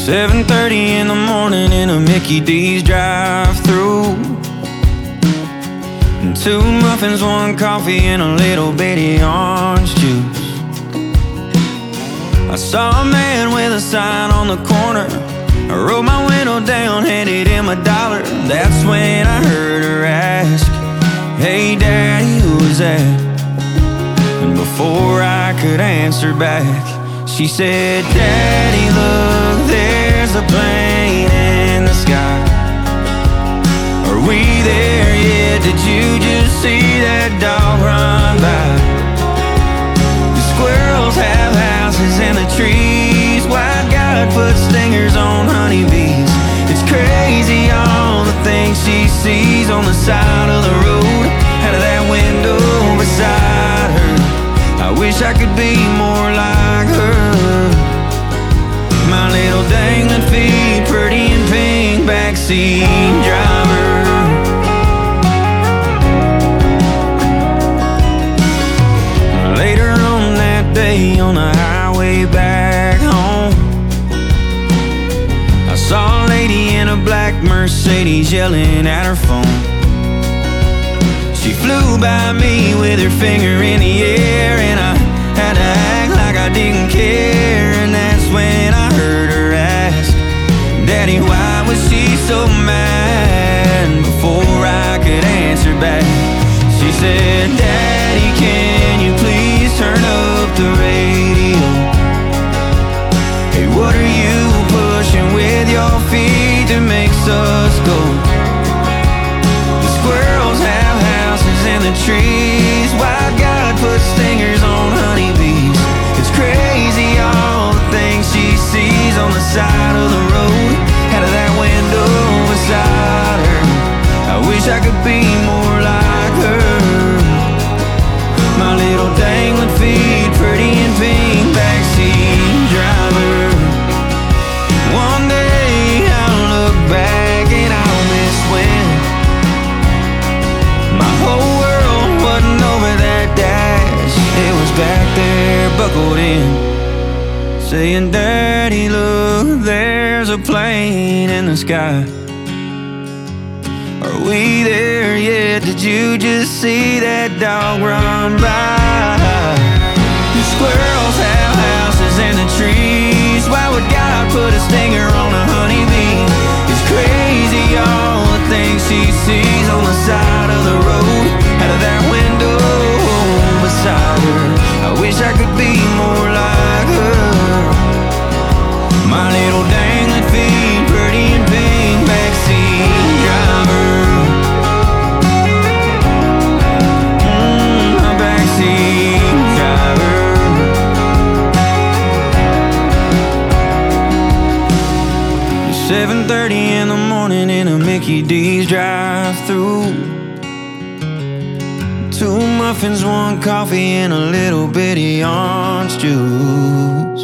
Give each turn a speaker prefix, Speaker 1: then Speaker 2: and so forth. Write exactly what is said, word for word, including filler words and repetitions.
Speaker 1: seven thirty in the morning in a Mickey D's drive-thru. Two muffins, one coffee, and a little bitty orange juice. I saw a man with a sign on the corner. I rolled my window down, handed him a dollar. That's when I heard her ask, "Hey daddy, who was that?" And before I could answer back, she said, "Daddy, look, there's a plane in the sky. Are we there yet? Did you just see that dog run by? The squirrels have houses in the trees. White God put stingers on honeybees. It's crazy all the things she sees on the side of the road, out of that window beside her. I wish I could be more like her. My little dangling feet, pretty and pink, backseat driver." Later on that day on the highway back home, I saw a lady in a black Mercedes yelling at her phone. She flew by me with her finger in the air, and I had to act like I didn't care. And that's when I heard her ask, "Daddy, why was she so mad?" Before I could answer back, she said, "Daddy, can you please turn up the radio? Hey, what are you pushing with your feet that makes us go? The squirrels have houses in the trees. White God put stingers on honeybees. It's crazy all the things she sees on the side of the road, out of that window beside her. I wish I could be more like her. My little dangling feet, pretty and pink, backseat driver. One day I'll look back and I'll miss when my whole world wasn't over that dash. It was back there, buckled in, saying, "Daddy, look, there's a plane in the sky. Are we there yet? Did you just see that dog run by? The squirrels have houses in the trees. Why would God put a stinger on a honeybee? It's crazy all the things she sees on the side of the road, out of that window beside her. I wish I could be more like her. My little dangling feet, pretty and pink, backseat driver." Mm, my backseat driver. seven thirty in the morning in a Mickey D's drive-thru. Two muffins, one coffee, and a little bitty orange juice.